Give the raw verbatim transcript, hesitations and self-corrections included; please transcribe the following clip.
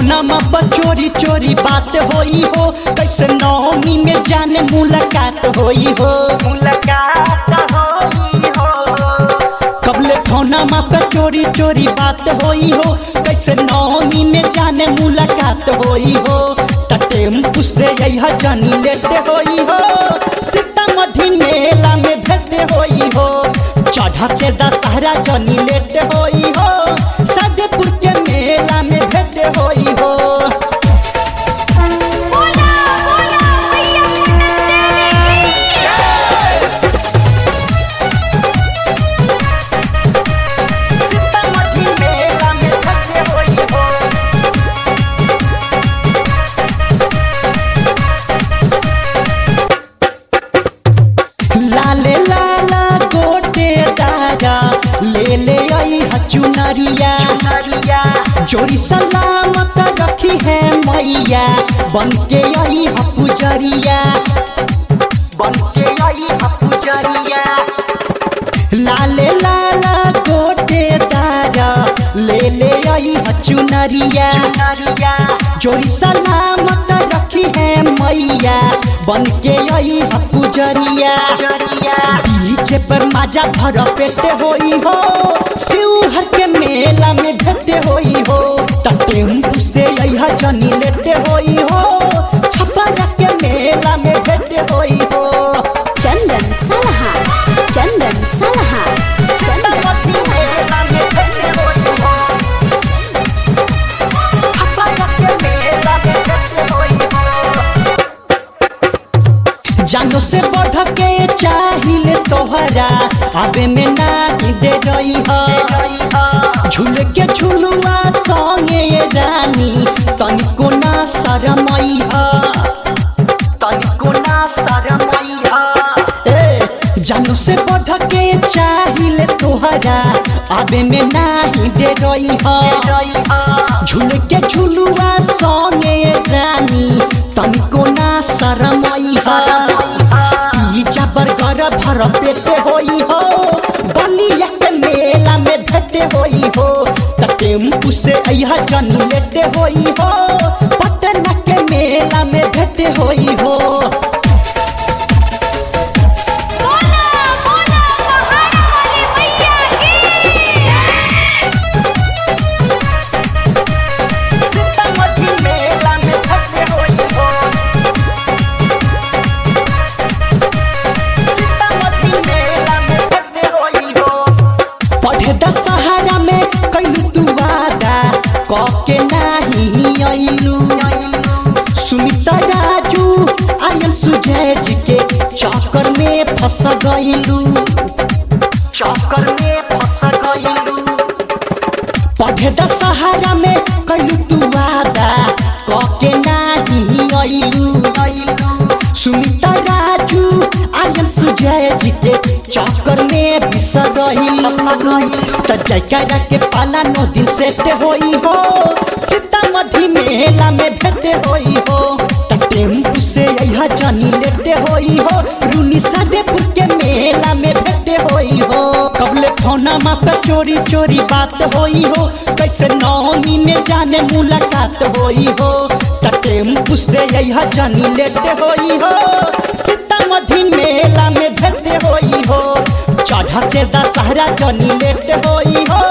फोनमा पर चोरी चोरी बात होई हो, कैसे नौमी में जाने मुलाकात होई हो, मुलाकात होई हो। कबले फोनमा पर चोरी चोरी बात होई हो, कैसे नौमी में जाने मुलाकात होई हो। टेम्पू से यही जानी लेते होई हो, सीतामढ़ी मेला में भेंटे होई हो। चढ़ा के दशहरा जानी लेते होई हो, सादेपुर के मेला में भेंटे होई हो। लाले लाला गोटे दादा ले ले आई हचुनरिया, जोड़ी सलामत रखी है मैया, बन के आई हपुजरिया, बन के आई हपुजरिया। लाले लाला गोटे दादा ले ले आई हचुनरिया, जोड़ी सलामत रखी है मैया, बन के आई हपुजरिया। डीजे पर माजा भर पेटे होई हो, शिवहर के मेला में भेंटे होई हो। टेम्पू से यही जानी लेते होई हो, छपरा के मेला में भेंटे होई हो। चंदन सलहा, चंदन सलहा, चंदन मेला में भेंटे होई हो, छपरा के मेला में भेंटे होई हो। जानो से बढ़ के चाहिए तोहरा, आबे में नाही दे रही हो। झूल के झुलुआ संगे ये रानी, तनिको ना शरमई हो, तनिको ना शरमई हो। ए जानो से बढ़ के चाहिए तोहरा, आबे में नाही दे रही हो। झूल के झुलुआ संगे ये रानी, तनिको ना शरमई हो। बर्गर भर पेटे होई हो, बलिया के मेला में भेंटे होई हो। टेम्पू से यही जानी लेते होई हो, पटना के मेला में भेंटे होई हो। दशहरा में कैलू तू वादा कके नहीं आइलू, सुमिता राजू आयन सुजय जी के चक्कर में फंस गइलू, चक्कर में फंस गइलू। पढ़े दशहरा में कैलू तू वादा कके नहीं आइलू, सुमिता राजू आयन सुजय जी के चक्कर में बिस गइलू। त जयकारा के पाला नौ दिन सेट होई हो, सीतामढ़ी मेला में भेंटे होई हो। टेम्पू से यही जानी लेते होई हो, रूनी सादेपुर के मेला में भेंटे होई हो। कबले फोनमा पे चोरी चोरी बात होई हो, कैसे नौमी में जाने मुलाकात होई हो। टेम्पू से यही जानी लेते होई हो, सीतामढ़ी मेला में भेंटे होई हो। चढ़ा के दशहरा जानी लेते होई हो,